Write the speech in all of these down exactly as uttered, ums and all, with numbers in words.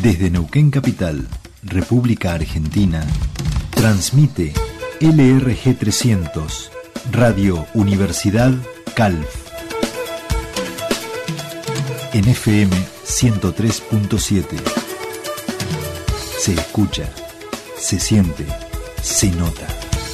Desde Neuquén Capital, República Argentina, transmite L R G trescientos, Radio Universidad Calf. En F M ciento tres punto siete. Se escucha, se siente, se nota.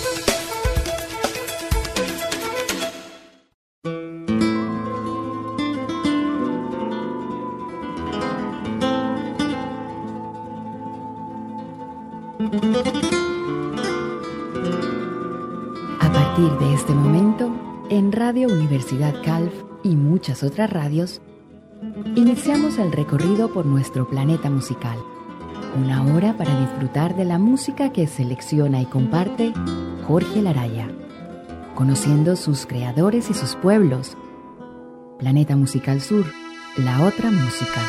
A partir de este momento, en Radio Universidad Calf y muchas otras radios, iniciamos el recorrido por nuestro planeta musical. Una hora para disfrutar de la música que selecciona y comparte Jorge Laraya, conociendo sus creadores y sus pueblos. Planeta Musical Sur, la otra música.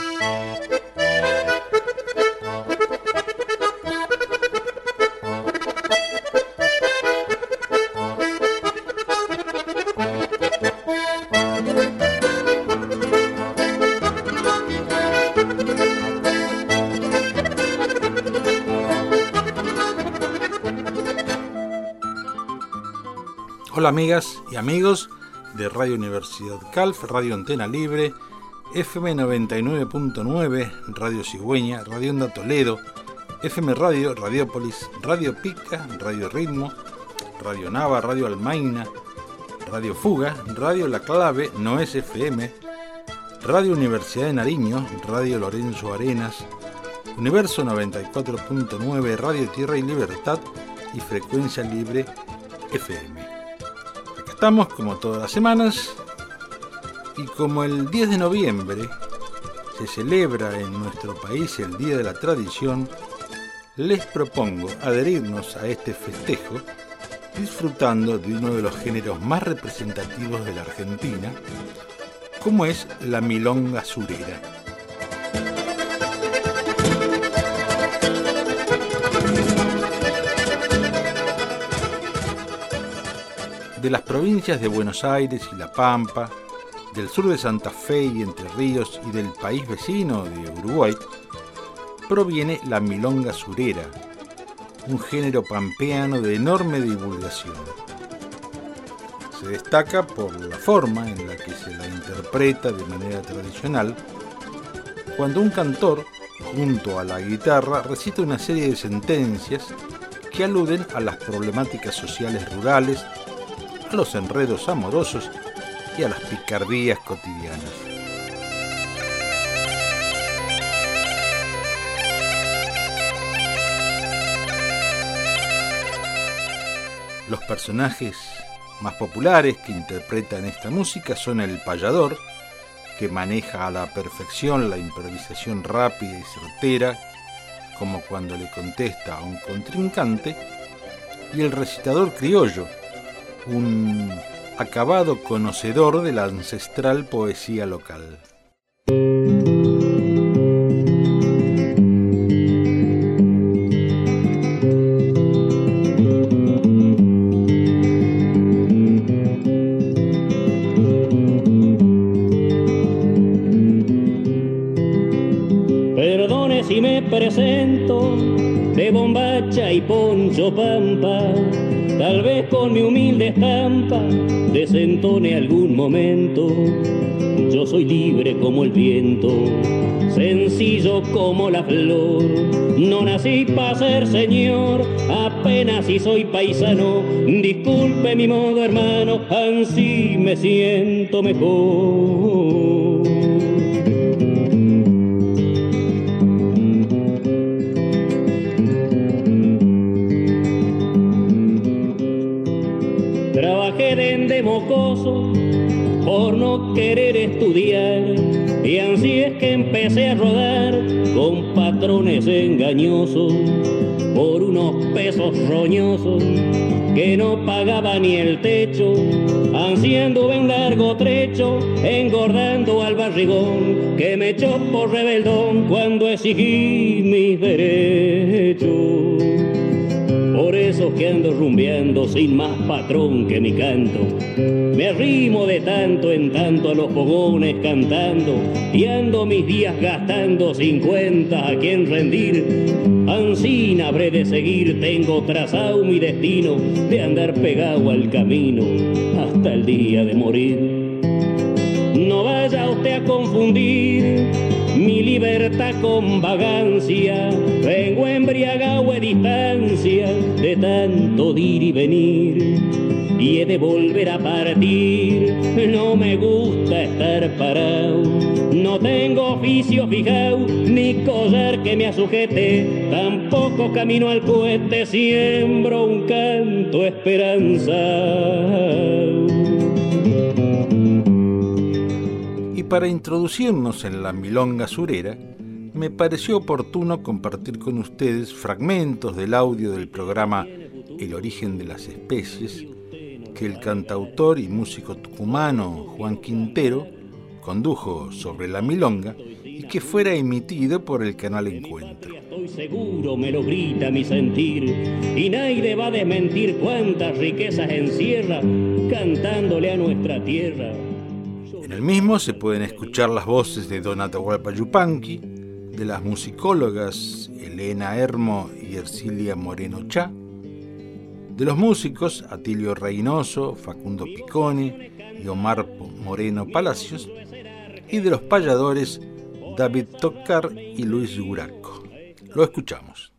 Hola amigas y amigos de Radio Universidad Calf, Radio Antena Libre, F M noventa y nueve punto nueve, Radio Cigüeña, Radio Onda Toledo, F M Radio, Radiópolis, Radio Pica, Radio Ritmo, Radio Nava, Radio Almaina, Radio Fuga, Radio La Clave, No es F M, Radio Universidad de Nariño, Radio Lorenzo Arenas, Universo noventa y cuatro punto nueve, Radio Tierra y Libertad y Frecuencia Libre F M. Estamos como todas las semanas y como el diez de noviembre se celebra en nuestro país el Día de la Tradición, les propongo adherirnos a este festejo disfrutando de uno de los géneros más representativos de la Argentina, como es la milonga surera. De las provincias de Buenos Aires y La Pampa, del sur de Santa Fe y Entre Ríos y del país vecino de Uruguay, proviene la milonga surera, un género pampeano de enorme divulgación. Se destaca por la forma en la que se la interpreta de manera tradicional, cuando un cantor, junto a la guitarra, recita una serie de sentencias que aluden a las problemáticas sociales rurales, a los enredos amorosos y a las picardías cotidianas. Los personajes más populares que interpretan esta música son el payador, que maneja a la perfección la improvisación rápida y certera, como cuando le contesta a un contrincante, y el recitador criollo, un acabado conocedor de la ancestral poesía local. Perdone si me presento de bombacha y poncho pampa, tal vez con mi humilde estampa desentone algún momento. Yo soy libre como el viento, sencillo como la flor. No nací para ser señor, apenas si soy paisano. Disculpe mi modo, hermano, así me siento mejor. De mocoso por no querer estudiar, y así es que empecé a rodar con patrones engañosos por unos pesos roñosos que no pagaba ni el techo. Así anduve un largo trecho engordando al barrigón que me echó por rebeldón cuando exigí mis derechos. Por eso eso que ando rumbeando sin más patrón que mi canto. Me arrimo de tanto en tanto a los fogones cantando y ando mis días gastando sin cuenta a quien rendir. Ansín habré de seguir, tengo trazado mi destino de andar pegado al camino hasta el día de morir. No vaya usted a confundir mi libertad con vagancia, vengo embriagado a distancia de tanto ir y venir, y he de volver a partir, no me gusta estar parado, no tengo oficio fijado, ni collar que me asujete, tampoco camino al cohete, siembro un canto esperanzado. Para introducirnos en la milonga surera, me pareció oportuno compartir con ustedes fragmentos del audio del programa El origen de las especies, que el cantautor y músico tucumano Juan Quintero condujo sobre la milonga y que fuera emitido por el canal Encuentro. Estoy seguro, me lo grita mi sentir, y nadie va a desmentir cuántas riquezas encierra cantándole a nuestra tierra. En el mismo se pueden escuchar las voces de Don Atahualpa Yupanqui, de las musicólogas Elena Hermo y Ercilia Moreno Chá, de los músicos Atilio Reynoso, Facundo Piconi y Omar Moreno Palacios, y de los payadores David Tocar y Luis Guraco. Lo escuchamos.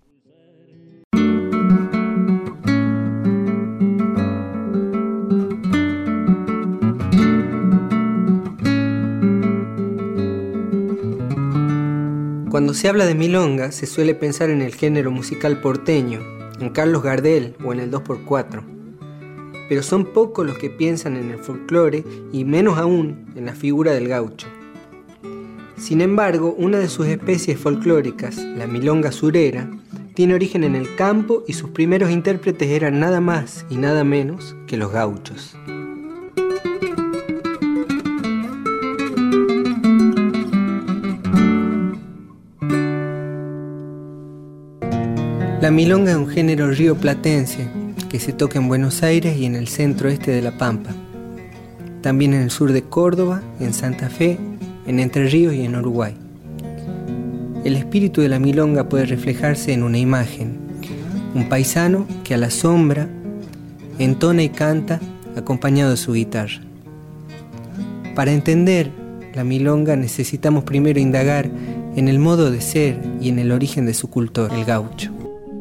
Cuando se habla de milonga, se suele pensar en el género musical porteño, en Carlos Gardel o en el dos por cuatro. Pero son pocos los que piensan en el folclore y menos aún en la figura del gaucho. Sin embargo, una de sus especies folclóricas, la milonga surera, tiene origen en el campo y sus primeros intérpretes eran nada más y nada menos que los gauchos. La milonga es un género rioplatense que se toca en Buenos Aires y en el centro-este de La Pampa. También en el sur de Córdoba, en Santa Fe, en Entre Ríos y en Uruguay. El espíritu de la milonga puede reflejarse en una imagen, un paisano que a la sombra entona y canta acompañado de su guitarra. Para entender la milonga necesitamos primero indagar en el modo de ser y en el origen de su cultor, el gaucho.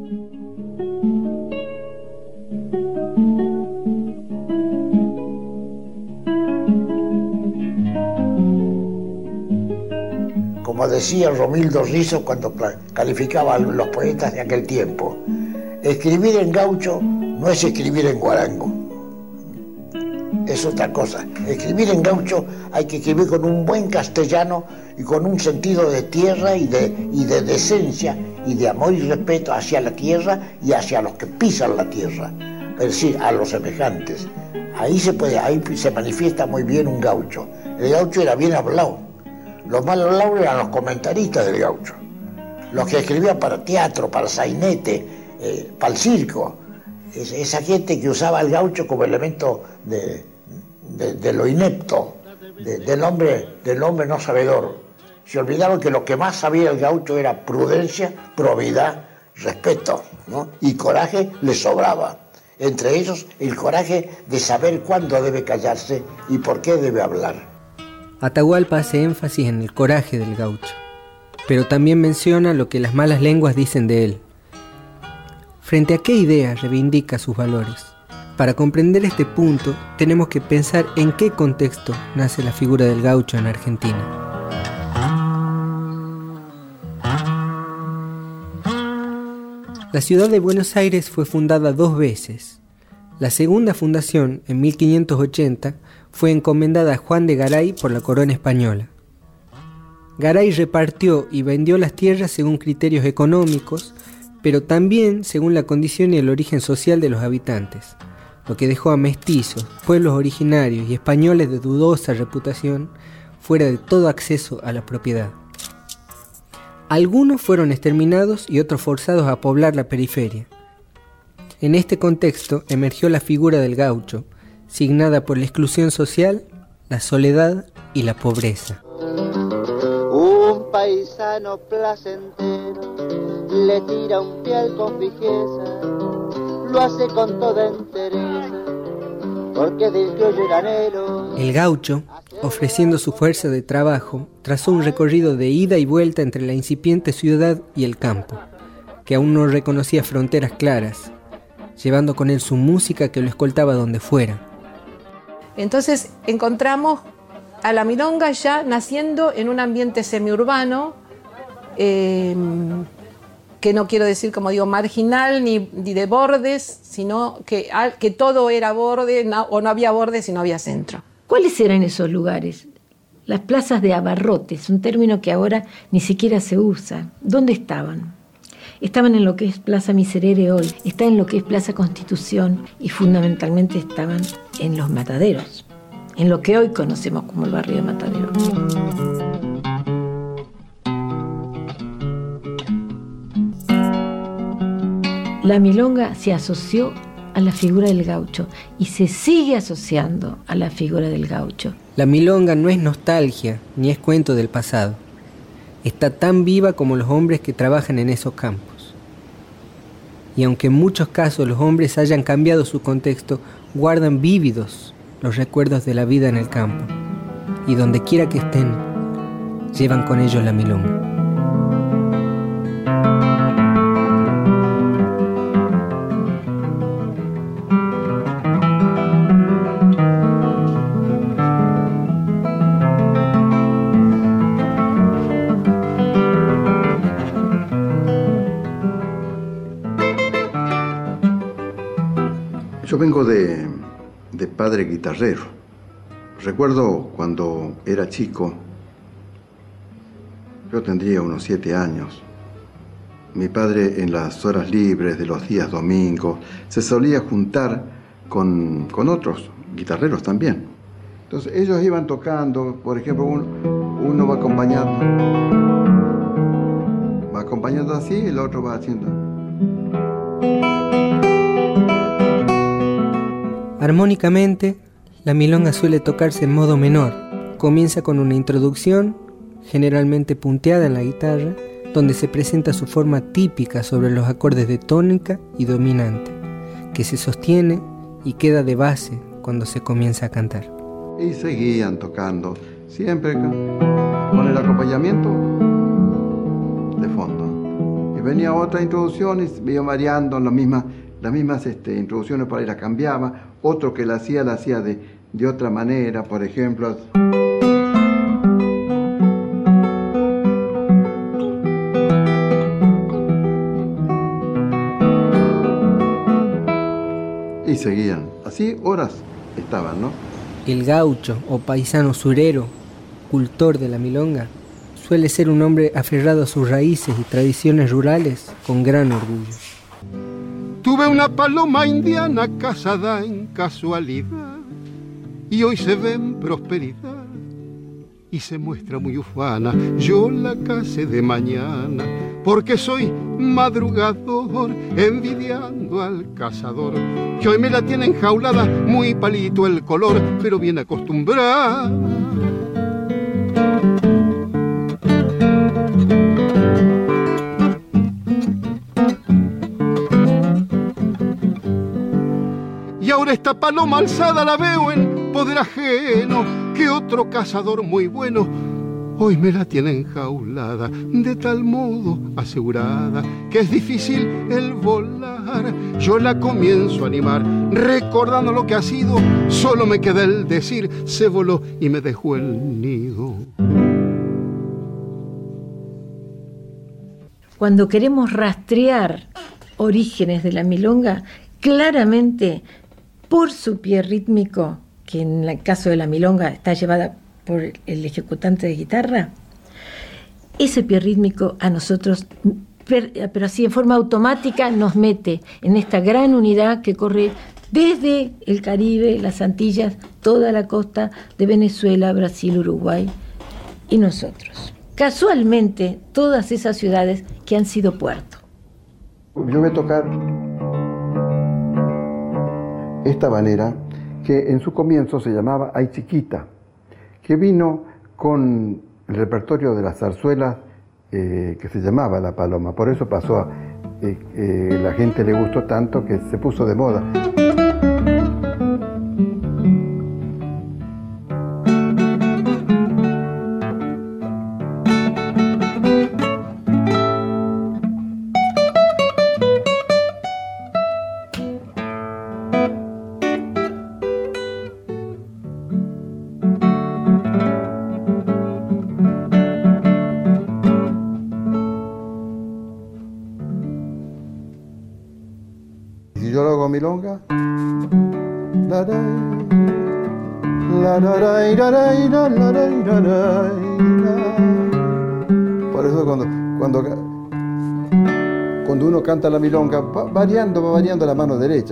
Como decía Romildo Rizzo cuando calificaba a los poetas de aquel tiempo, escribir en gaucho no es escribir en guarango, es otra cosa. Escribir en gaucho hay que escribir con un buen castellano y con un sentido de tierra y de, y de decencia y de amor y respeto hacia la tierra y hacia los que pisan la tierra, es decir, a los semejantes. Ahí se puede, ahí se manifiesta muy bien un gaucho. El gaucho era bien hablado. Los mal hablados eran los comentaristas del gaucho, los que escribían para teatro, para sainete, eh, para el circo. Es, esa gente que usaba el gaucho como elemento de, de, de lo inepto, de, del, hombre, del hombre no sabedor. Se olvidaron que lo que más sabía el gaucho era prudencia, probidad, respeto, ¿no? Y coraje le sobraba. Entre ellos, el coraje de saber cuándo debe callarse y por qué debe hablar. Atahualpa hace énfasis en el coraje del gaucho, pero también menciona lo que las malas lenguas dicen de él. ¿Frente a qué idea reivindica sus valores? Para comprender este punto, tenemos que pensar en qué contexto nace la figura del gaucho en Argentina. La ciudad de Buenos Aires fue fundada dos veces. La segunda fundación, en mil quinientos ochenta, fue encomendada a Juan de Garay por la corona española. Garay repartió y vendió las tierras según criterios económicos, pero también según la condición y el origen social de los habitantes, lo que dejó a mestizos, pueblos originarios y españoles de dudosa reputación fuera de todo acceso a la propiedad. Algunos fueron exterminados y otros forzados a poblar la periferia. En este contexto emergió la figura del gaucho, signada por la exclusión social, la soledad y la pobreza. Un paisano placentero le tira un pial con fijeza, lo hace con toda entereza, porque es del criollo granero. El gaucho, ofreciendo su fuerza de trabajo, trazó un recorrido de ida y vuelta entre la incipiente ciudad y el campo, que aún no reconocía fronteras claras, llevando con él su música que lo escoltaba donde fuera. Entonces encontramos a la milonga ya naciendo en un ambiente semiurbano, eh, que no quiero decir, como digo, marginal ni, ni de bordes, sino que, que todo era borde, no, o no había bordes y no había centro. ¿Cuáles eran esos lugares? Las plazas de abarrotes, un término que ahora ni siquiera se usa. ¿Dónde estaban? Estaban en lo que es Plaza Miserere hoy, está en lo que es Plaza Constitución y fundamentalmente estaban en los mataderos, en lo que hoy conocemos como el barrio de Mataderos. La milonga se asoció a la figura del gaucho y se sigue asociando a la figura del gaucho. La milonga no es nostalgia ni es cuento del pasado. Está tan viva como los hombres que trabajan en esos campos. Y aunque en muchos casos los hombres hayan cambiado su contexto, guardan vívidos los recuerdos de la vida en el campo. Y donde quiera que estén, llevan con ellos la milonga. Yo vengo de, de padre guitarrero. Recuerdo cuando era chico, yo tendría unos siete años. Mi padre en las horas libres de los días domingos se solía juntar con, con otros guitarreros también. Entonces ellos iban tocando, por ejemplo, uno, uno va acompañando, va acompañando así y el otro va haciendo. Armónicamente, la milonga suele tocarse en modo menor. Comienza con una introducción, generalmente punteada en la guitarra, donde se presenta su forma típica sobre los acordes de tónica y dominante, que se sostiene y queda de base cuando se comienza a cantar. Y seguían tocando, siempre con el acompañamiento de fondo. Y venía otra introducción y iba variando la misma, las mismas este, introducciones, por ahí las cambiaba. Otro que la hacía, la hacía de, de otra manera, por ejemplo. Y seguían. Así horas estaban, ¿no? El gaucho o paisano surero, cultor de la milonga, suele ser un hombre aferrado a sus raíces y tradiciones rurales con gran orgullo. Tuve una paloma indiana casada en casualidad y hoy se ve en prosperidad y se muestra muy ufana. Yo la casé de mañana porque soy madrugador, envidiando al cazador que hoy me la tiene enjaulada, muy palito el color, pero bien acostumbrada. Y ahora esta paloma alzada la veo en poder ajeno, que otro cazador muy bueno hoy me la tiene enjaulada, de tal modo asegurada que es difícil el volar. Yo la comienzo a animar, recordando lo que ha sido, solo me queda el decir, se voló y me dejó el nido. Cuando queremos rastrear orígenes de la milonga, claramente por su pie rítmico, que en el caso de la milonga está llevada por el ejecutante de guitarra, ese pie rítmico a nosotros, pero así en forma automática, nos mete en esta gran unidad que corre desde el Caribe, las Antillas, toda la costa de Venezuela, Brasil, Uruguay y nosotros. Casualmente, todas esas ciudades que han sido puerto. Yo voy a tocar esta habanera, que en su comienzo se llamaba Ay Chiquita, que vino con el repertorio de las zarzuelas eh, que se llamaba La Paloma. Por eso pasó a... Eh, eh, la gente le gustó tanto que se puso de moda. Milonga. Por eso cuando, cuando, cuando uno canta la milonga, va variando, va variando la mano derecha.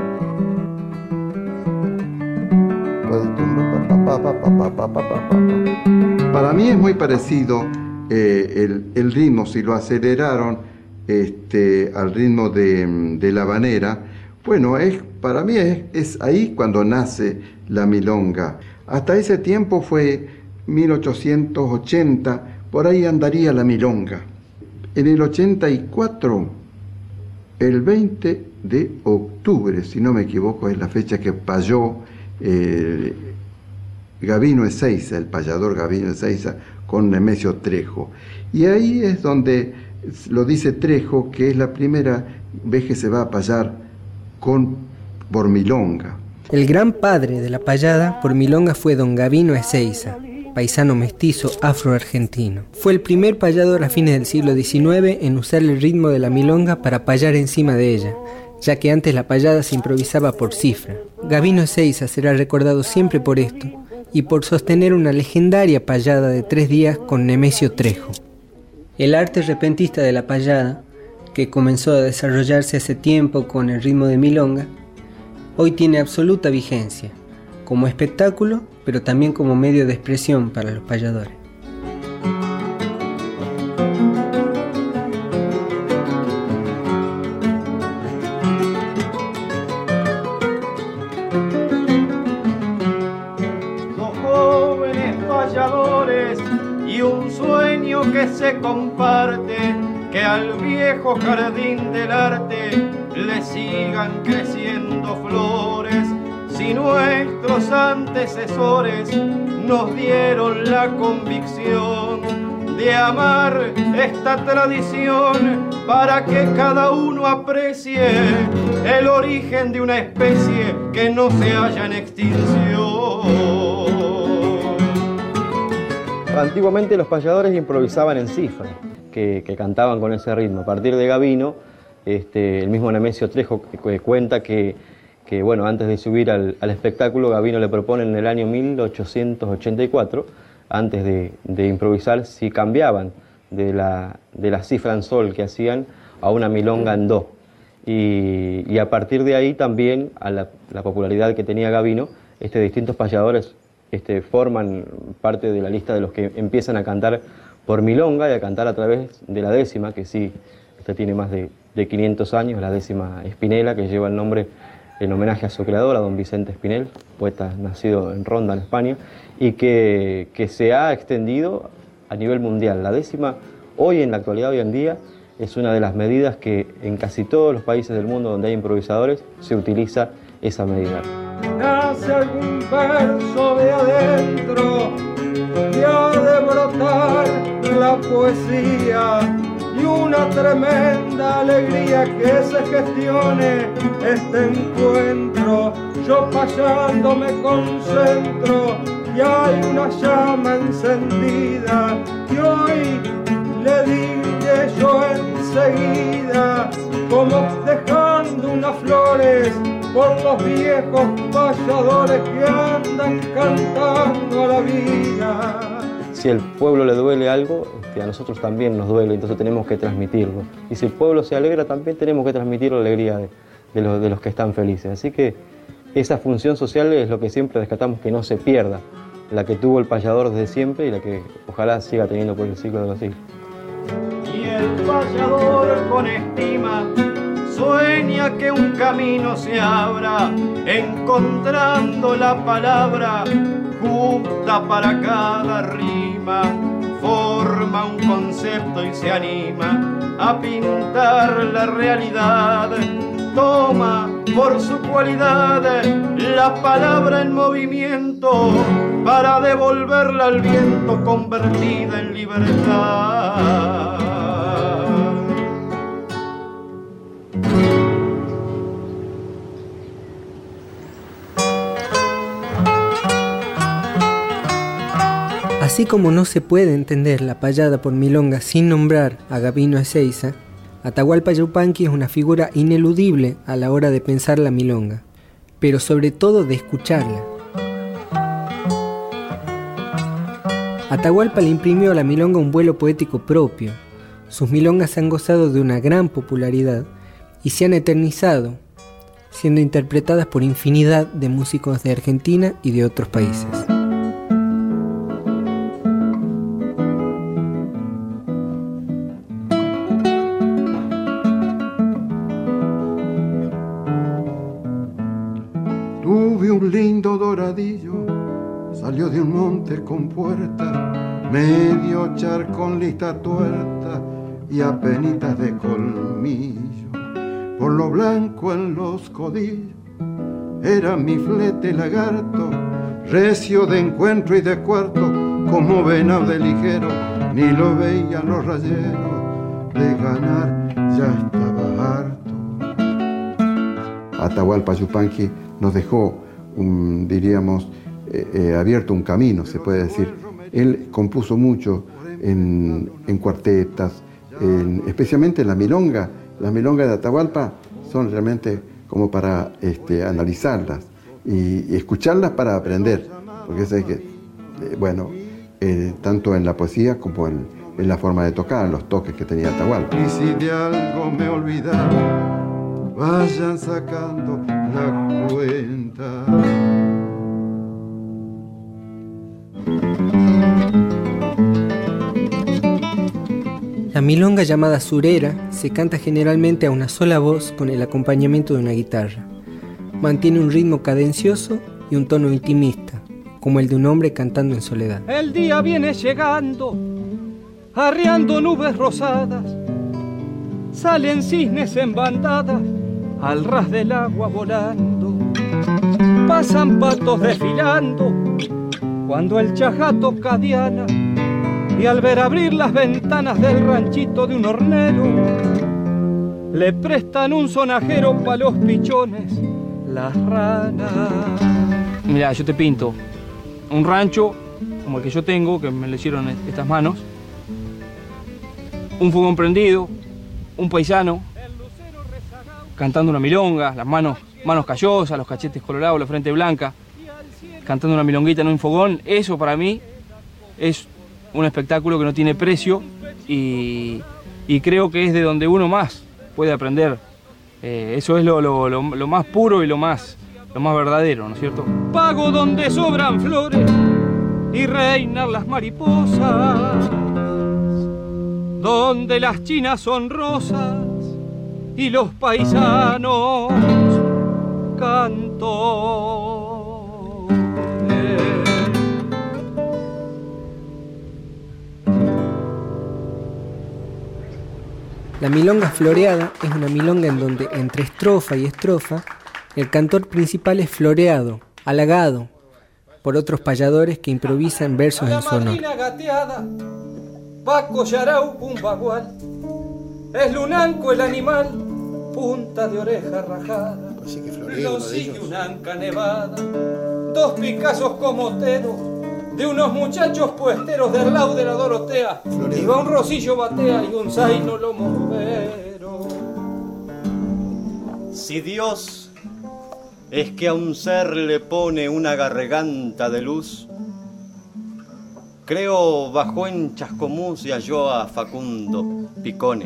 Para mí es muy parecido eh, el, el ritmo, si lo aceleraron este, al ritmo de, de la habanera. Bueno, es, para mí es, es ahí cuando nace la milonga. Hasta ese tiempo fue mil ochocientos ochenta, por ahí andaría la milonga. En el ochenta y cuatro, el veinte de octubre, si no me equivoco, es la fecha que payó eh, Gabino Ezeiza, el payador Gabino Ezeiza, con Nemesio Trejo. Y ahí es donde lo dice Trejo, que es la primera vez que se va a payar con por milonga. El gran padre de la payada por milonga fue don Gabino Ezeiza, paisano mestizo afroargentino. Fue el primer payador a fines del siglo diecinueve en usar el ritmo de la milonga para payar encima de ella, ya que antes la payada se improvisaba por cifra. Gabino Ezeiza será recordado siempre por esto y por sostener una legendaria payada de tres días con Nemesio Trejo. El arte repentista de la payada, que comenzó a desarrollarse hace tiempo con el ritmo de milonga, hoy tiene absoluta vigencia, como espectáculo, pero también como medio de expresión para los payadores. Dos jóvenes payadores y un sueño que se comparte, que al viejo jardín del arte le sigan creciendo flores. Si nuestros antecesores nos dieron la convicción de amar esta tradición para que cada uno aprecie el origen de una especie que no se halla en extinción. Antiguamente los payadores improvisaban en cifra, que, que cantaban con ese ritmo. A partir de Gabino, este, el mismo Nemesio Trejo que cuenta que, que bueno, antes de subir al, al espectáculo, Gabino le propone en el año mil ochocientos ochenta y cuatro, antes de, de improvisar, si cambiaban de la, de la cifra en sol que hacían a una milonga en do. Y, y a partir de ahí también, a la, la popularidad que tenía Gabino, este, distintos payadores este, forman parte de la lista de los que empiezan a cantar por milonga y a cantar a través de la décima, que sí, esta tiene más de, de quinientos años, la décima Espinela, que lleva el nombre en homenaje a su creador, a don Vicente Espinel, poeta nacido en Ronda, en España, y que, que se ha extendido a nivel mundial. La décima, hoy en la actualidad, hoy en día, es una de las medidas que en casi todos los países del mundo donde hay improvisadores se utiliza esa medida. Nace algún verso de adentro y ha de brotar la poesía y una tremenda alegría que se gestione este encuentro. Yo payando me concentro y hay una llama encendida y hoy le diré yo enseguida, como dejando unas flores por los viejos payadores que andan cantando a la vida. Si al pueblo le duele algo, este, a nosotros también nos duele, entonces tenemos que transmitirlo. Y si el pueblo se alegra, también tenemos que transmitir la alegría de, de, los, de los que están felices. Así que esa función social es lo que siempre rescatamos, que no se pierda, la que tuvo el payador desde siempre y la que ojalá siga teniendo por el siglo de los siglos. Y el payador con estima sueña que un camino se abra, encontrando la palabra justa para cada rima, forma un concepto y se anima a pintar la realidad. Toma por su cualidad la palabra en movimiento para devolverla al viento convertida en libertad. Así como no se puede entender la payada por milonga sin nombrar a Gabino Ezeiza, Atahualpa Yupanqui es una figura ineludible a la hora de pensar la milonga, pero sobre todo de escucharla. Atahualpa le imprimió a la milonga un vuelo poético propio. Sus milongas han gozado de una gran popularidad y se han eternizado, siendo interpretadas por infinidad de músicos de Argentina y de otros países. Tuve un lindo doradillo, salió de un monte con puerta, medio charcón lista tuerta y apenitas de colmillo. Por lo blanco en los codillos era mi flete lagarto, recio de encuentro y de cuarto, como venado de ligero, ni lo veían los rayeros, de ganar ya estaba harto. Atahualpa Yupanqui nos dejó, un, diríamos, eh, eh, abierto un camino, se puede decir. Él compuso mucho en, en cuartetas, en, especialmente en la milonga. Las milongas de Atahualpa son realmente como para este, analizarlas y, y escucharlas para aprender, porque es que, eh, bueno, eh, tanto en la poesía como en, en la forma de tocar, en los toques que tenía Atahualpa. Y si de algo me olvidaron, vayan sacando la cuenta. La milonga llamada surera se canta generalmente a una sola voz con el acompañamiento de una guitarra. Mantiene un ritmo cadencioso y un tono intimista, como el de un hombre cantando en soledad. El día viene llegando, arreando nubes rosadas, salen cisnes en bandadas, al ras del agua volando, pasan patos desfilando, cuando el chajá toca diana, y al ver abrir las ventanas del ranchito de un hornero, le prestan un sonajero pa' los pichones, las ranas. Mirá, yo te pinto un rancho como el que yo tengo, que me lo hicieron estas manos, un fogón prendido, un paisano cantando una milonga, las manos, manos callosas, los cachetes colorados, la frente blanca, cantando una milonguita en un fogón. Eso para mí es un espectáculo que no tiene precio y, y creo que es de donde uno más puede aprender. Eh, eso es lo, lo, lo, lo más puro y lo más, lo más verdadero, ¿no es cierto? Pago donde sobran flores y reinan las mariposas, donde las chinas son rosas y los paisanos canto. La milonga floreada es una milonga en donde entre estrofa y estrofa el cantor principal es floreado, halagado por otros payadores que improvisan versos en su honor. Gateada, Paco Yarau Pumbagual, es lunanco el animal, punta de oreja rajada, lo sigue una anca nevada, dos Picassos comoteros de unos muchachos puesteros del lado de la Dorotea, y va un rosillo batea y un zaino lo movero. Si Dios es que a un ser le pone una garganta de luz, creo bajó en Chascomús y halló a Facundo Picone,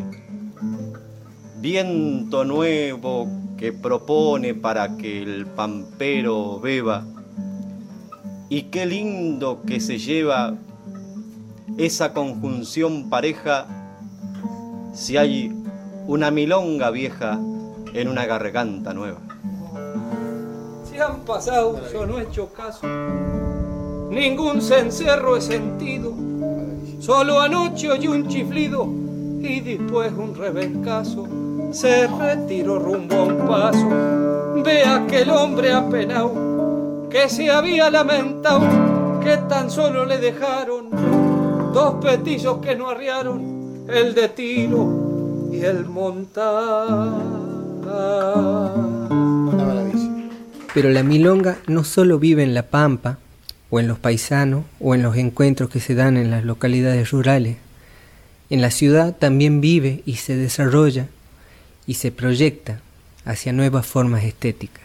viento nuevo que propone para que el pampero beba. Y qué lindo que se lleva esa conjunción pareja si hay una milonga vieja en una garganta nueva. Si han pasado, yo no he hecho caso, ningún cencerro he sentido, solo anoche oí un chiflido y después un rebencazo. Se retiró rumbo a un paso, ve aquel hombre apenado que se había lamentado, que tan solo le dejaron dos petizos que no arriaron, el de tiro y el montar. Pero la milonga no solo vive en la pampa, o en los paisanos, o en los encuentros que se dan en las localidades rurales. En la ciudad también vive y se desarrolla y se proyecta hacia nuevas formas estéticas.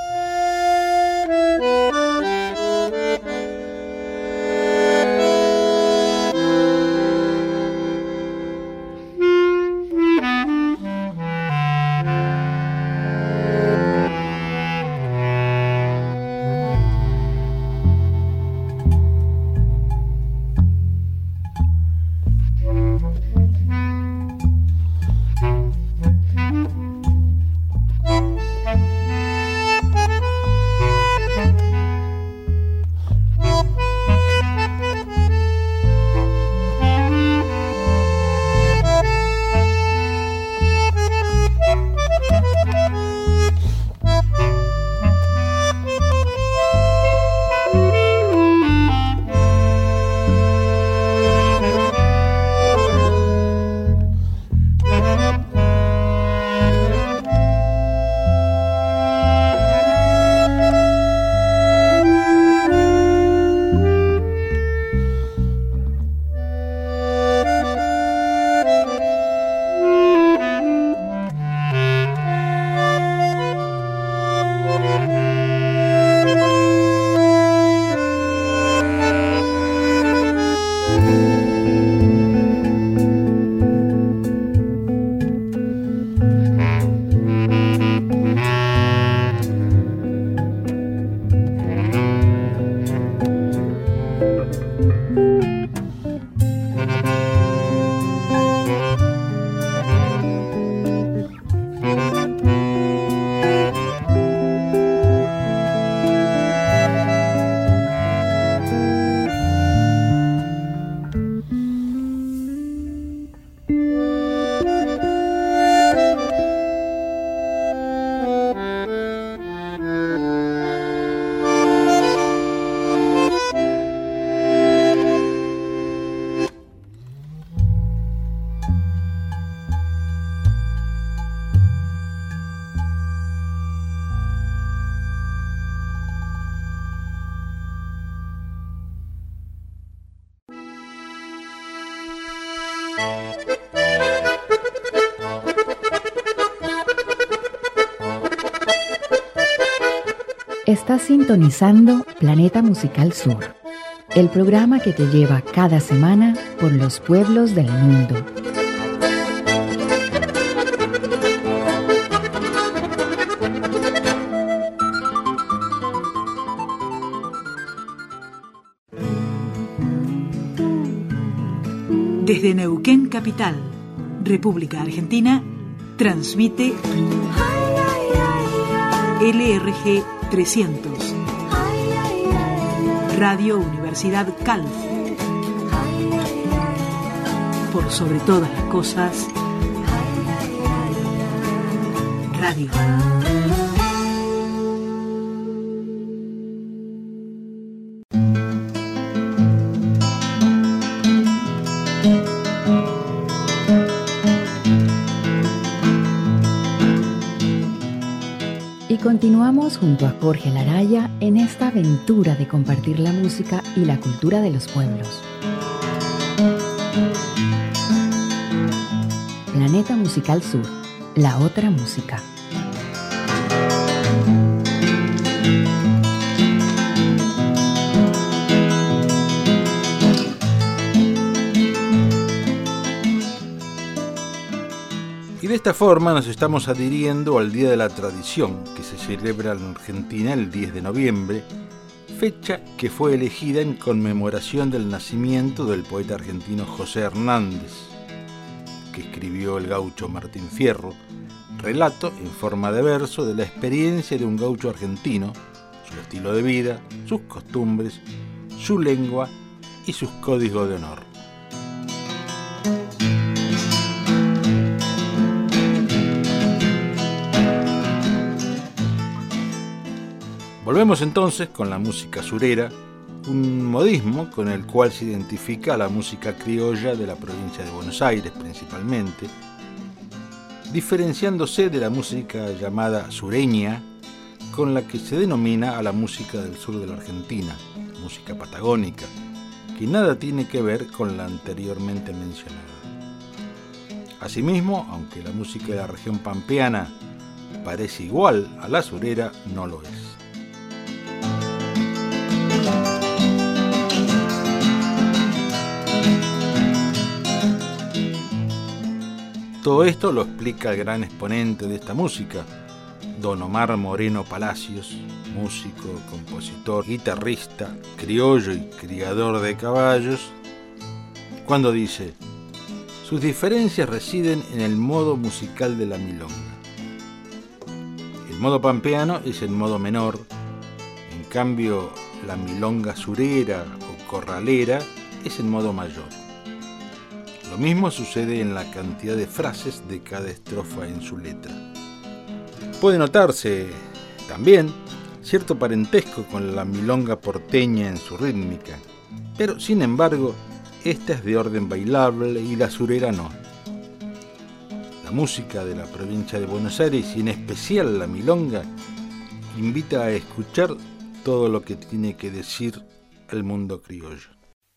Estás sintonizando Planeta Musical Sur, el programa que te lleva cada semana por los pueblos del mundo. Desde Neuquén Capital, República Argentina, transmite L R G trescientos, Radio Universidad Calf. Por sobre todas las cosas, radio. Y continuamos junto a Jorge Laraya en esta aventura de compartir la música y la cultura de los pueblos. Planeta Musical Sur, la otra música. Y de esta forma nos estamos adhiriendo al Día de la Tradición, que se celebra en Argentina el diez de noviembre, fecha que fue elegida en conmemoración del nacimiento del poeta argentino José Hernández, que escribió el gaucho Martín Fierro, relato en forma de verso de la experiencia de un gaucho argentino, su estilo de vida, sus costumbres, su lengua y sus códigos de honor. Volvemos entonces con la música surera, un modismo con el cual se identifica a la música criolla de la provincia de Buenos Aires principalmente, diferenciándose de la música llamada sureña, con la que se denomina a la música del sur de la Argentina, música patagónica, que nada tiene que ver con la anteriormente mencionada. Asimismo, aunque la música de la región pampeana parece igual a la surera, no lo es. Todo esto lo explica el gran exponente de esta música, don Omar Moreno Palacios, músico, compositor, guitarrista, criollo y criador de caballos, cuando dice: sus diferencias residen en el modo musical de la milonga. El modo pampeano es el modo menor, en cambio la milonga surera o corralera es el modo mayor. Lo mismo sucede en la cantidad de frases de cada estrofa en su letra. Puede notarse también cierto parentesco con la milonga porteña en su rítmica, pero sin embargo esta es de orden bailable y la surera no. La música de la provincia de Buenos Aires, y en especial la milonga, invita a escuchar todo lo que tiene que decir el mundo criollo.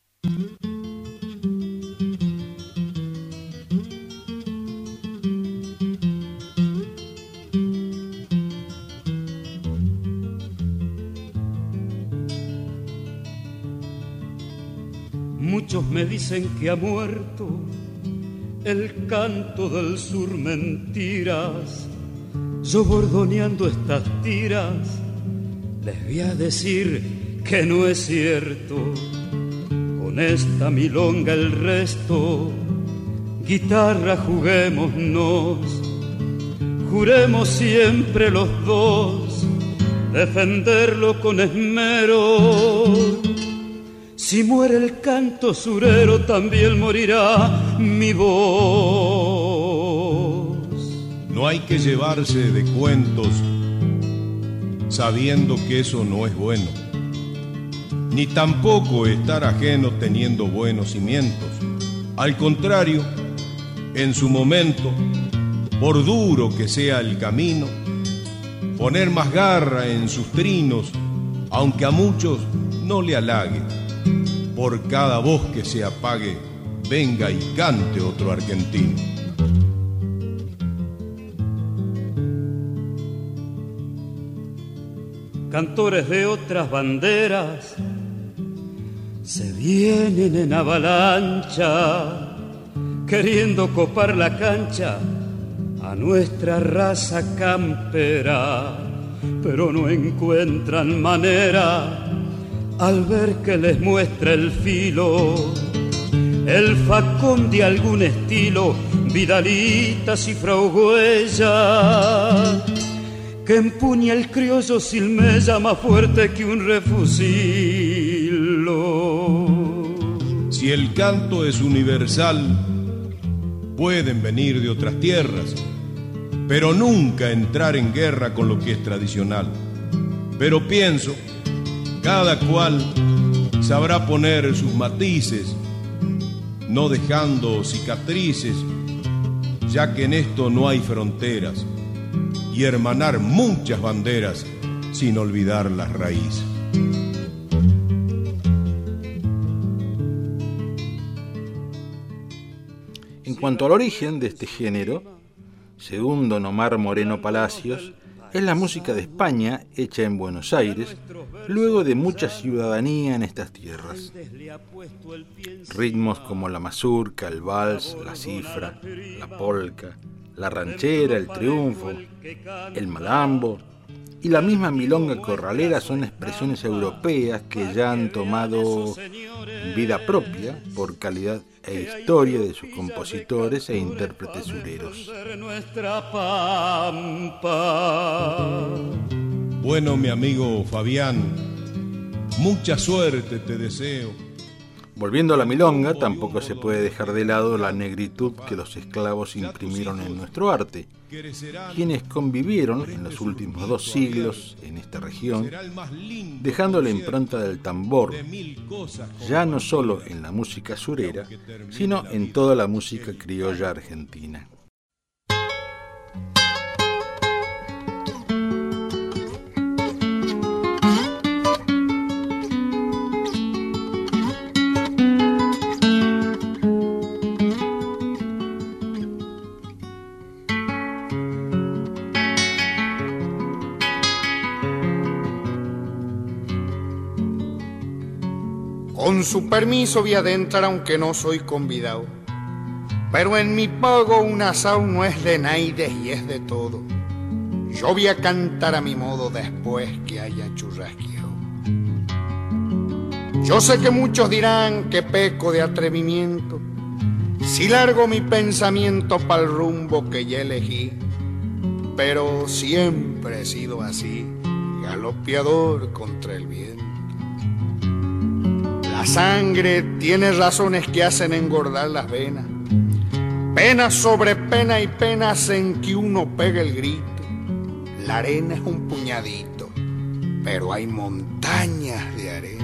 Muchos me dicen que ha muerto el canto del sur, mentiras. Yo bordoneando estas tiras les voy a decir que no es cierto. Con esta milonga el resto, guitarra juguémonos, juremos siempre los dos defenderlo con esmero. Si muere el canto surero, también morirá mi voz. No hay que llevarse de cuentos sabiendo que eso no es bueno, ni tampoco estar ajeno teniendo buenos cimientos. Al contrario, en su momento, por duro que sea el camino, poner más garra en sus trinos, aunque a muchos no le halague. Por cada voz que se apague, venga y cante otro argentino. Cantores de otras banderas se vienen en avalancha, queriendo copar la cancha a nuestra raza campera, pero no encuentran manera al ver que les muestra el filo, el facón de algún estilo, vidalitas y fragüellas, que empuña el criollo silmella más fuerte que un refusilo. Si el canto es universal, pueden venir de otras tierras, pero nunca entrar en guerra con lo que es tradicional. Pero pienso, cada cual sabrá poner sus matices, no dejando cicatrices, ya que en esto no hay fronteras, y hermanar muchas banderas sin olvidar las raíces. En cuanto al origen de este género, según don Omar Moreno Palacios, es la música de España hecha en Buenos Aires, luego de mucha ciudadanía en estas tierras. Ritmos como la mazurca, el vals, la cifra, la polca, la ranchera, el triunfo, el malambo, y la misma milonga corralera son expresiones europeas que ya han tomado vida propia por calidad e historia de sus compositores e intérpretes sureros. Bueno, mi amigo Fabián, mucha suerte te deseo. Volviendo a la milonga, tampoco se puede dejar de lado la negritud que los esclavos imprimieron en nuestro arte. Quienes convivieron en los últimos dos siglos en esta región, dejando la impronta del tambor, ya no solo en la música surera, sino en toda la música criolla argentina. Con su permiso voy a adentrar aunque no soy convidado, pero en mi pago un asao no es de naides y es de todo. Yo voy a cantar a mi modo después que haya churrasqueado. Yo sé que muchos dirán que peco de atrevimiento si largo mi pensamiento pa'l rumbo que ya elegí, pero siempre he sido así, galopeador contra el viento. La sangre tiene razones que hacen engordar las venas, pena sobre pena y penas en que uno pega el grito. La arena es un puñadito, pero hay montañas de arena.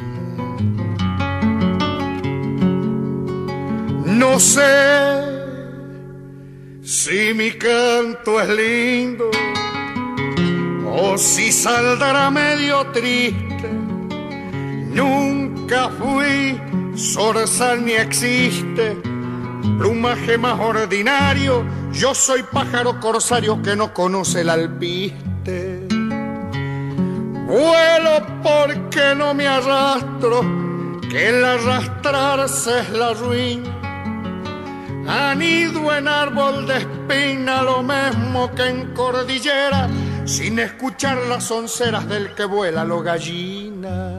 No sé si mi canto es lindo o si saldrá medio triste. Nunca fui zorzal ni existe plumaje más ordinario. Yo soy pájaro corsario que no conoce el alpiste. Vuelo porque no me arrastro, que el arrastrarse es la ruina. Anido en árbol de espina, lo mismo que en cordillera, sin escuchar las onceras del que vuela lo gallina.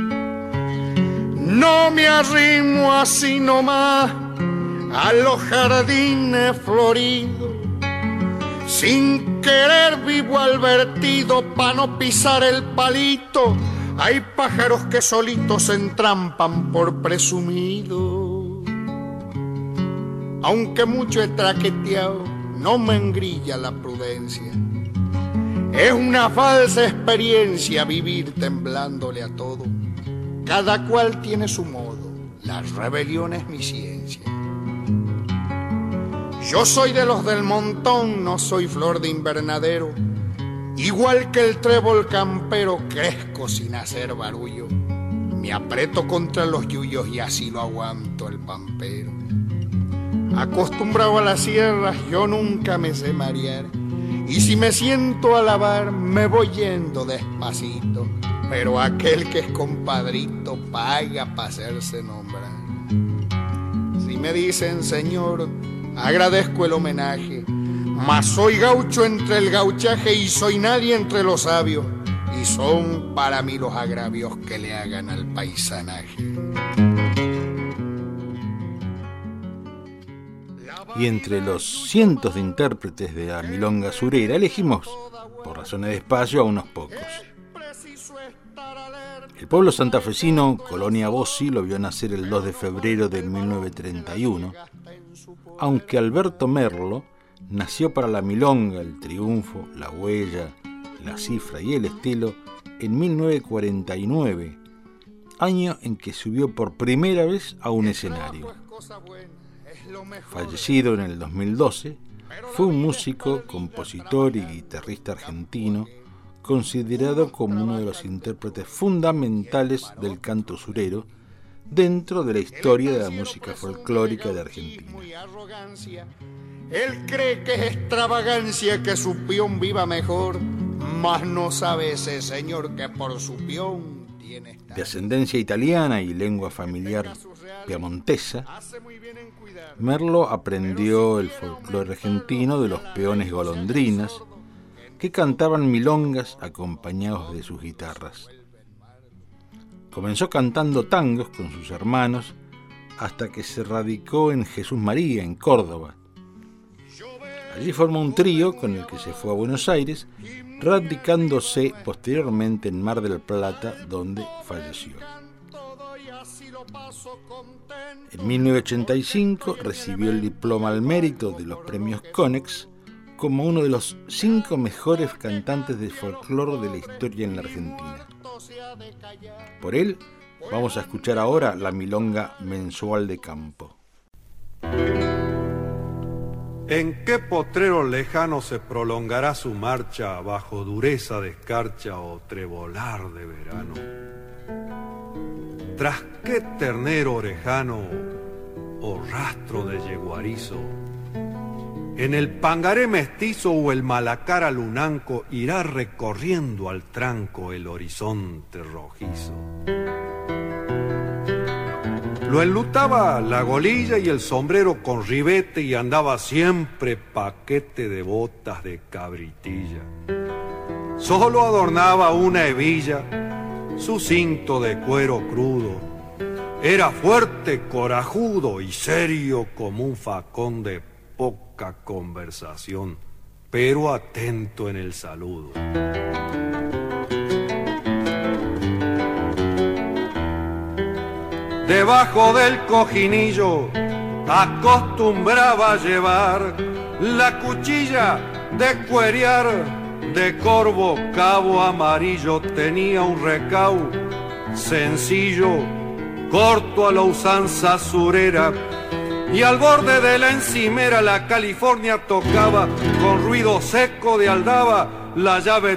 No me arrimo así nomás a los jardines floridos, sin querer vivo al vertido pa' no pisar el palito. Hay pájaros que solitos se entrampan por presumido. Aunque mucho he traqueteado, no me engrilla la prudencia. Es una falsa experiencia vivir temblándole a todo. Cada cual tiene su modo, la rebelión es mi ciencia. Yo soy de los del montón, no soy flor de invernadero. Igual que el trébol campero, crezco sin hacer barullo. Me aprieto contra los yuyos y así lo aguanto el pampero. Acostumbrado a las sierras, yo nunca me sé marear. Y si me siento a lavar, me voy yendo despacito. Pero aquel que es compadrito paga para hacerse nombrar. Si me dicen señor, agradezco el homenaje, mas soy gaucho entre el gauchaje y soy nadie entre los sabios. Y son para mí los agravios que le hagan al paisanaje. Y entre los cientos de intérpretes de la milonga surera elegimos, por razones de espacio, a unos pocos. El pueblo santafesino, Colonia Bossi, lo vio nacer el dos de febrero de mil novecientos treinta y uno, aunque Alberto Merlo nació para la milonga, el triunfo, la huella, la cifra y el estilo en mil novecientos cuarenta y nueve, año en que subió por primera vez a un escenario. Fallecido en el dos mil doce, fue un músico, compositor y guitarrista argentino, considerado como uno de los intérpretes fundamentales del canto surero dentro de la historia de la música folclórica de Argentina. Él cree que es extravagancia que su peón viva mejor, mas no sabe ese señor que por su peón tiene... De ascendencia italiana y lengua familiar piamontesa, Merlo aprendió el folclore argentino de los peones golondrinas, que cantaban milongas acompañados de sus guitarras. Comenzó cantando tangos con sus hermanos hasta que se radicó en Jesús María, en Córdoba. Allí formó un trío con el que se fue a Buenos Aires, radicándose posteriormente en Mar del Plata, donde falleció. En mil novecientos ochenta y cinco recibió el diploma al mérito de los premios Conex como uno de los cinco mejores cantantes de folclore de la historia en la Argentina. Por él, vamos a escuchar ahora la milonga Mensual de Campo. ¿En qué potrero lejano se prolongará su marcha bajo dureza de escarcha o trebolar de verano? ¿Tras qué ternero orejano o rastro de yeguarizo? ¿En el pangaré mestizo o el malacara lunanco irá recorriendo al tranco el horizonte rojizo? Lo enlutaba la golilla y el sombrero con ribete y andaba siempre paquete de botas de cabritilla. Solo adornaba una hebilla, su cinto de cuero crudo. Era fuerte, corajudo y serio como un facón de poca conversación, pero atento en el saludo. Debajo del cojinillo acostumbraba llevar la cuchilla de cuerear de corvo cabo amarillo. Tenía un recau sencillo, corto a la usanza surera, y al borde de la encimera la California tocaba con ruido seco de aldaba la llave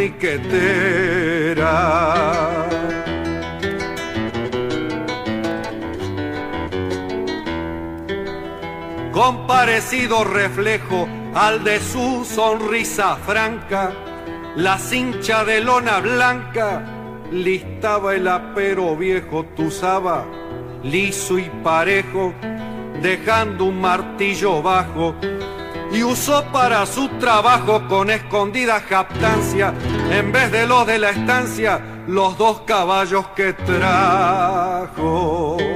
torniquetera. Con parecido reflejo al de su sonrisa franca, la cincha de lona blanca listaba el apero viejo, tuzaba liso y parejo, dejando un martillo bajo, y usó para su trabajo con escondida jactancia, en vez de los de la estancia, los dos caballos que trajo.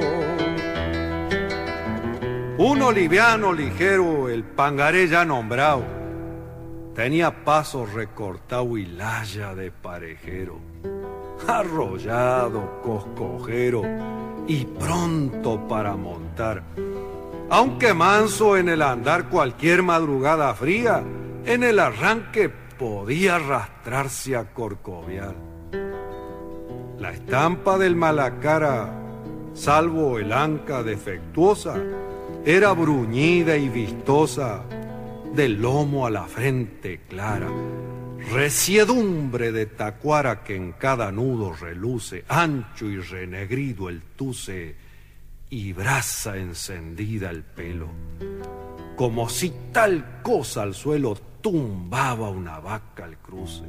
Uno liviano, ligero, el pangaré ya nombrado, tenía paso recortado y laya de parejero, arrollado, coscojero y pronto para montar. Aunque manso en el andar cualquier madrugada fría, en el arranque podía arrastrarse a corcoviar. La estampa del malacara, salvo el anca defectuosa, era bruñida y vistosa, del lomo a la frente clara, resiedumbre de tacuara que en cada nudo reluce, ancho y renegrido el tuce y brasa encendida el pelo, como si tal cosa al suelo tumbaba una vaca al cruce.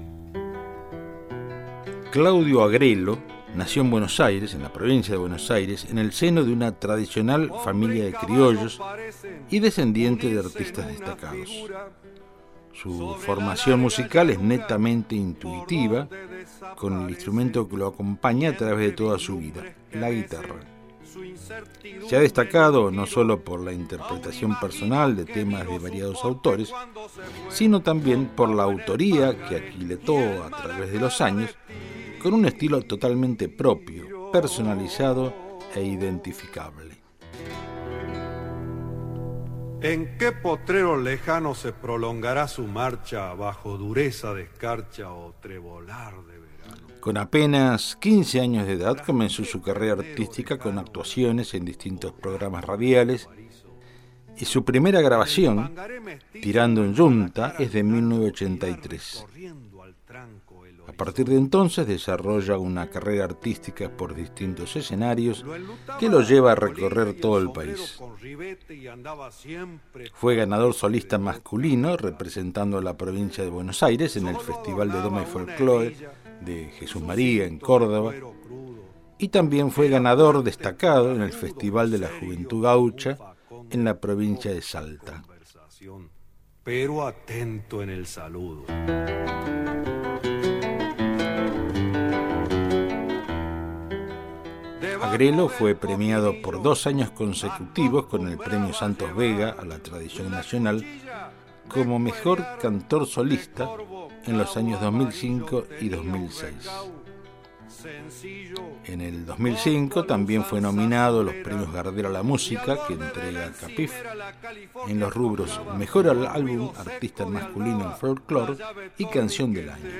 Claudio Agrelo nació en Buenos Aires, en la provincia de Buenos Aires, en el seno de una tradicional familia de criollos y descendiente de artistas destacados. Su formación musical es netamente intuitiva, con el instrumento que lo acompaña a través de toda su vida, la guitarra. Se ha destacado no solo por la interpretación personal de temas de variados autores, sino también por la autoría que aquiletó a través de los años, con un estilo totalmente propio, personalizado e identificable. ¿En qué potrero lejano se prolongará su marcha bajo dureza de escarcha o trebolar de verano? Con apenas quince años de edad comenzó su carrera artística con actuaciones en distintos programas radiales, y su primera grabación, Tirando en Yunta, es de mil novecientos ochenta y tres. A partir de entonces desarrolla una carrera artística por distintos escenarios que lo lleva a recorrer todo el país. Fue ganador solista masculino representando a la provincia de Buenos Aires en el Festival de Doma y Folclore de Jesús María en Córdoba, y también fue ganador destacado en el Festival de la Juventud Gaucha en la provincia de Salta. pero atento en el saludo. Agrelo fue premiado por dos años consecutivos con el Premio Santos Vega a la Tradición Nacional como mejor cantor solista en los años dos mil cinco y dos mil seis. En el dos mil cinco también fue nominado a los premios Gardel a la Música que entrega Capif en los rubros Mejor Álbum Artista Masculino en Folklore y Canción del Año.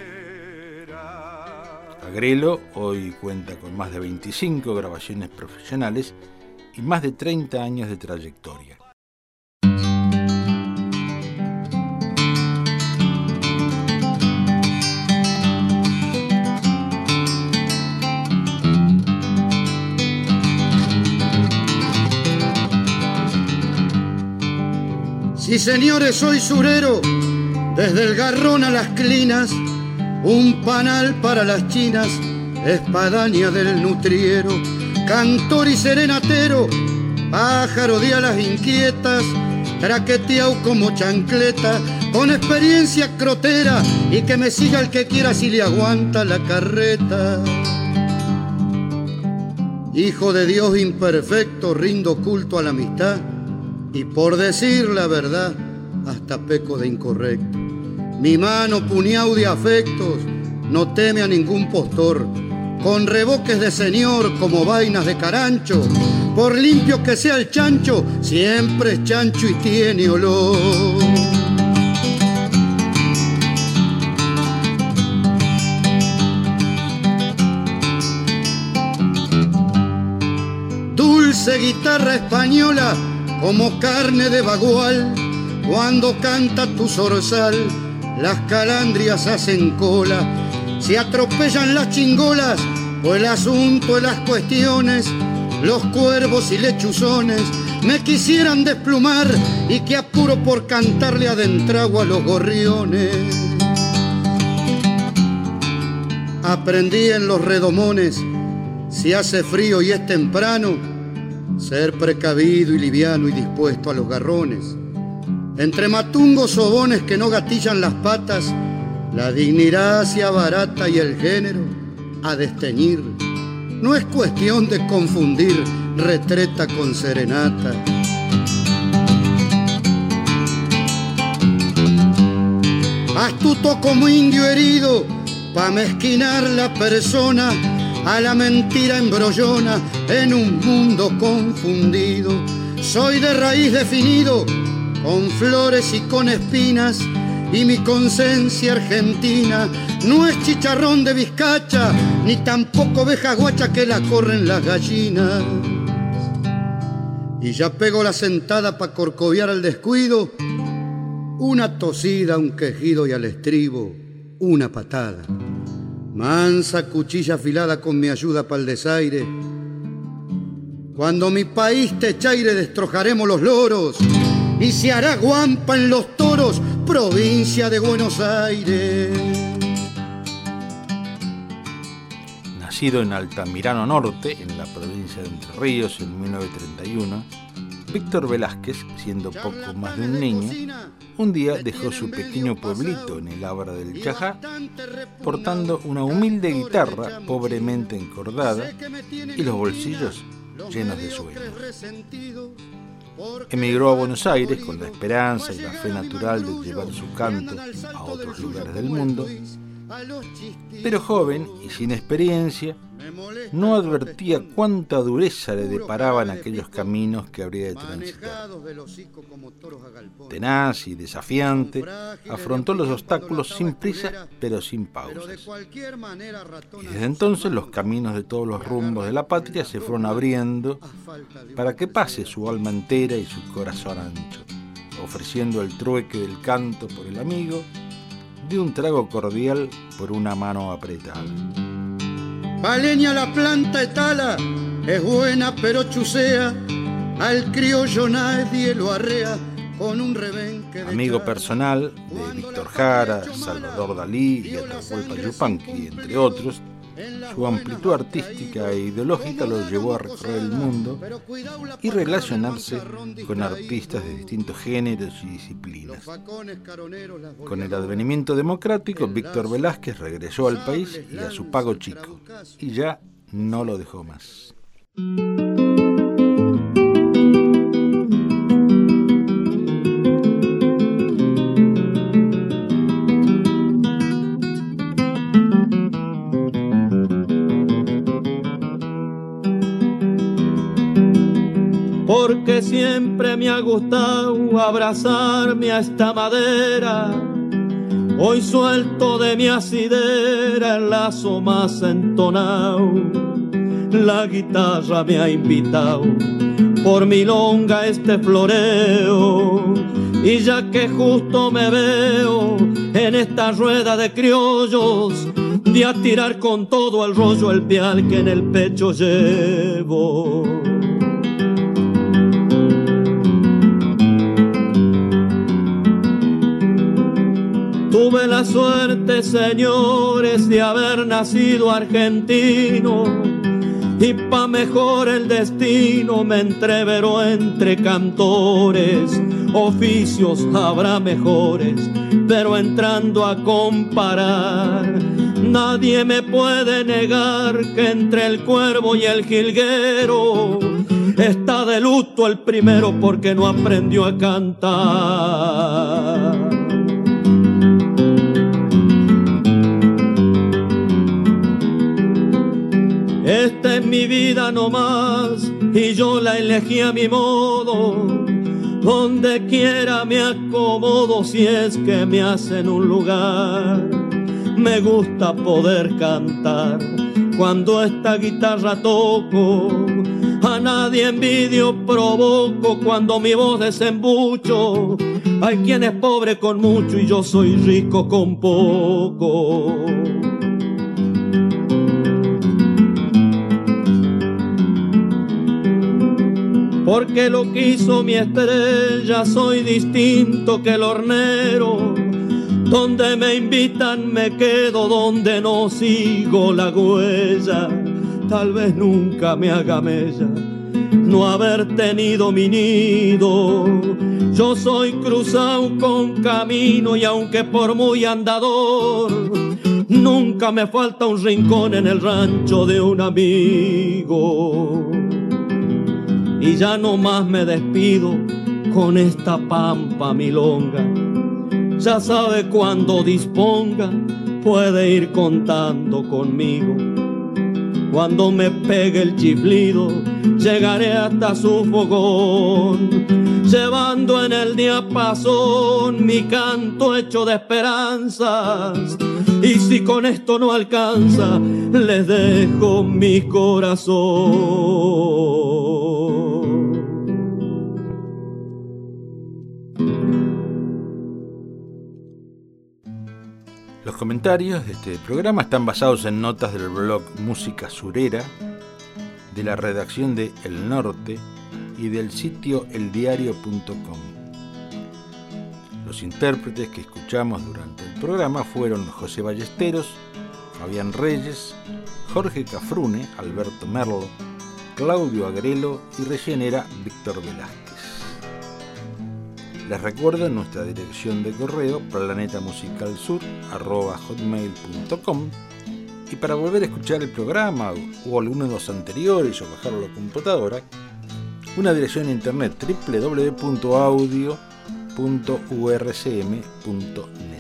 Agrelo hoy cuenta con más de veinticinco grabaciones profesionales y más de treinta años de trayectoria. Sí, señores, soy surero, desde el Garrón a las Clinas, un panal para las chinas, espadaña del nutriero, cantor y serenatero, pájaro de alas inquietas, traqueteao como chancleta, con experiencia crotera, y que me siga el que quiera si le aguanta la carreta. Hijo de Dios imperfecto, rindo culto a la amistad, y por decir la verdad, hasta peco de incorrecto. Mi mano puñao de afectos no teme a ningún postor, con reboques de señor como vainas de carancho, por limpio que sea el chancho, siempre es chancho y tiene olor. Dulce guitarra española como carne de bagual, cuando canta tu zorzal, las calandrias hacen cola, se atropellan las chingolas, o el asunto de las cuestiones, los cuervos y lechuzones me quisieran desplumar y que apuro por cantarle adentrago a los gorriones. Aprendí en los redomones, si hace frío y es temprano, ser precavido y liviano y dispuesto a los garrones. Entre matungos sobones que no gatillan las patas, la dignidad se abarata y el género a desteñir. No es cuestión de confundir retreta con serenata. Astuto como indio herido, pa' mezquinar la persona, a la mentira embrollona en un mundo confundido. Soy de raíz definido, con flores y con espinas, y mi conciencia argentina no es chicharrón de bizcacha, ni tampoco oveja guacha que la corren las gallinas. Y ya pego la sentada pa' corcoviar al descuido, una tosida, un quejido y al estribo una patada. Mansa cuchilla afilada con mi ayuda pa'l desaire. Cuando mi país te chaire destrojaremos los loros y se hará guampa en los toros, provincia de Buenos Aires. Nacido en Altamirano Norte, en la provincia de Entre Ríos, en mil novecientos treinta y uno, Víctor Velázquez, siendo poco más de un niño, un día dejó su pequeño pueblito en el Abra del Chajá, portando una humilde guitarra pobremente encordada y los bolsillos llenos de sueños. Emigró a Buenos Aires con la esperanza y la fe natural de llevar su canto a otros lugares del mundo, pero joven y sin experiencia, no advertía cuánta dureza le deparaban aquellos caminos que habría de transitar. Tenaz y desafiante, afrontó los obstáculos sin prisa, pero sin pausas. Y desde entonces los caminos de todos los rumbos de la patria se fueron abriendo para que pase su alma entera y su corazón ancho, ofreciendo el trueque del canto por el amigo, de un trago cordial por una mano apretada. Paleña la planta etala, es buena pero chusea, al criollo nadie lo arrea con un rebenque de amigo personal de Víctor Jara, Salvador Dalí y Atahualpa Yupanqui, entre otros, Su amplitud artística e ideológica lo llevó a recorrer el mundo y relacionarse con artistas de distintos géneros y disciplinas. Con el advenimiento democrático, Víctor Velázquez regresó al país y a su pago chico, y ya no lo dejó más. Porque siempre me ha gustado abrazarme a esta madera. Hoy suelto de mi asidera el lazo más entonado. La guitarra me ha invitado por milonga este floreo. Y ya que justo me veo en esta rueda de criollos, de a tirar con todo el rollo el pial que en el pecho llevo. Tuve la suerte, señores, de haber nacido argentino, y pa' mejor el destino me entreveró entre cantores. Oficios habrá mejores, pero entrando a comparar, nadie me puede negar que entre el cuervo y el jilguero está de luto el primero porque no aprendió a cantar. Esta es mi vida nomás y yo la elegí a mi modo. Donde quiera me acomodo si es que me hacen un lugar. Me gusta poder cantar cuando esta guitarra toco. A nadie envidio provoco cuando mi voz desembucho. Hay quien es pobre con mucho y yo soy rico con poco. Porque lo quiso mi estrella, soy distinto que el hornero. Donde me invitan me quedo, donde no sigo la huella. Tal vez nunca me haga mella no haber tenido mi nido. Yo soy cruzado con camino y aunque por muy andador, nunca me falta un rincón en el rancho de un amigo. Y ya no más me despido con esta pampa milonga. Ya sabe cuando disponga puede ir contando conmigo. Cuando me pegue el chiflido llegaré hasta su fogón, llevando en el diapasón mi canto hecho de esperanzas. Y si con esto no alcanza, les dejo mi corazón. Los comentarios de este programa están basados en notas del blog Música Surera, de la redacción de El Norte y del sitio el diario punto com. Los intérpretes que escuchamos durante el programa fueron José Ballesteros, Fabián Reyes, Jorge Cafrune, Alberto Merlo, Claudio Agrelo y rellenera Víctor Velázquez. Les recuerdo nuestra dirección de correo planetamusicalsur arroba hotmail punto com, y para volver a escuchar el programa o alguno de los anteriores o bajarlo a la computadora, una dirección de internet doble u doble u doble u punto audio punto u r c m punto net.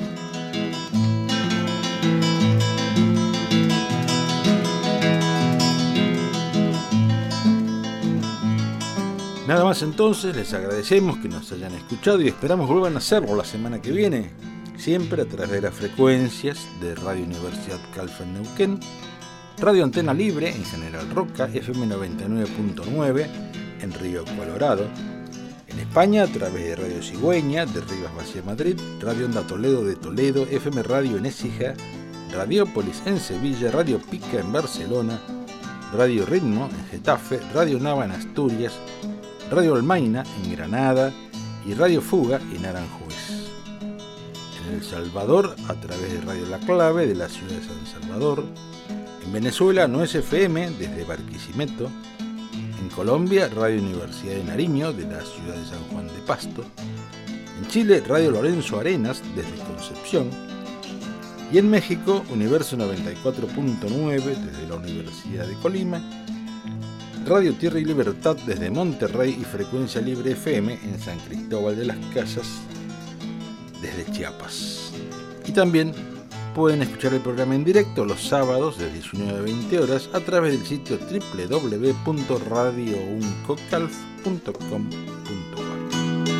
Nada más entonces, les agradecemos que nos hayan escuchado y esperamos vuelvan a hacerlo la semana que viene, siempre a través de las frecuencias de Radio Universidad Calf en Neuquén, Radio Antena Libre en General Roca, F M noventa y nueve punto nueve en Río Colorado, en España a través de Radio Cigüeña de Rivas Vacia Madrid, Radio Onda Toledo de Toledo, F M Radio en Écija, Radiópolis en Sevilla, Radio Pica en Barcelona, Radio Ritmo en Getafe, Radio Nava en Asturias, Radio Almaina en Granada y Radio Fuga en Aranjuez. En El Salvador, a través de Radio La Clave de la ciudad de San Salvador. En Venezuela, Nuez F M desde Barquisimeto. En Colombia, Radio Universidad de Nariño de la ciudad de San Juan de Pasto. En Chile, Radio Lorenzo Arenas desde Concepción. Y en México, Universo noventa y cuatro punto nueve desde la Universidad de Colima. Radio Tierra y Libertad desde Monterrey y Frecuencia Libre F M en San Cristóbal de las Casas desde Chiapas. Y también pueden escuchar el programa en directo los sábados de diecinueve a veinte horas a través del sitio doble u doble u doble u punto radio uncocalf punto com punto a r.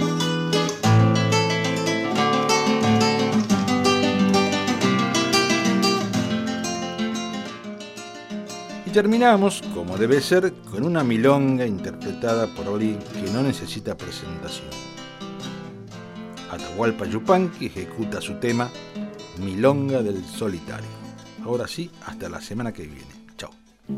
Y terminamos, como debe ser, con una milonga interpretada por alguien que no necesita presentación. Atahualpa Yupanqui ejecuta su tema Milonga del Solitario. Ahora sí, hasta la semana que viene. Chao.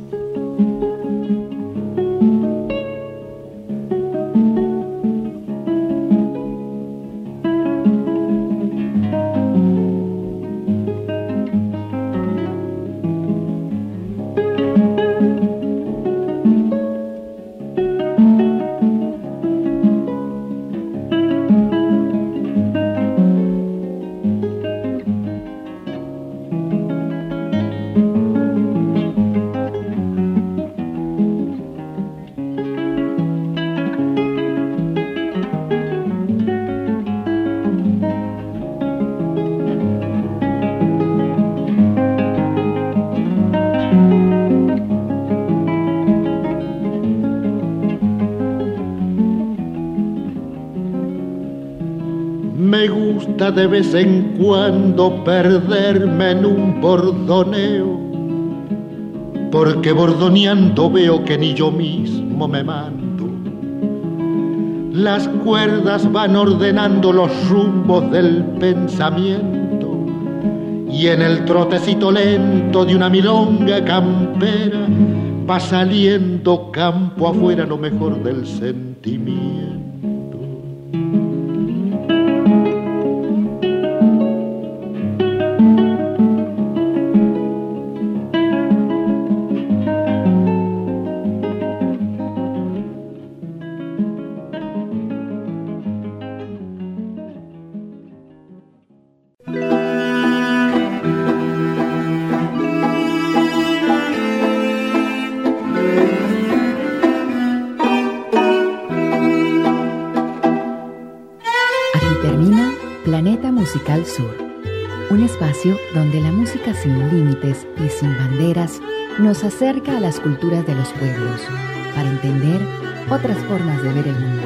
De vez en cuando perderme en un bordoneo, porque bordoneando veo que ni yo mismo me mando. Las cuerdas van ordenando los rumbos del pensamiento, y en el trotecito lento de una milonga campera va saliendo campo afuera lo mejor del sentimiento. Musical Sur, un espacio donde la música sin límites y sin banderas nos acerca a las culturas de los pueblos para entender otras formas de ver el mundo.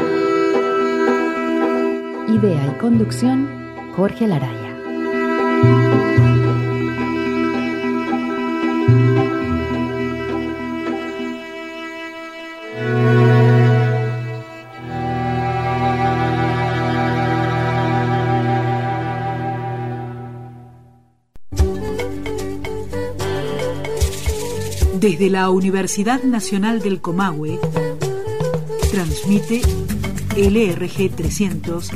Idea y conducción, Jorge Laraya. Desde la Universidad Nacional del Comahue, transmite L R G trescientos,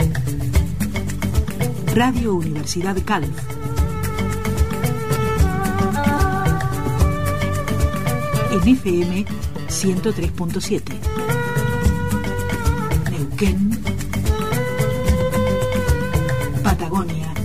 Radio Universidad Calf. En F M ciento tres punto siete. Neuquén, Patagonia,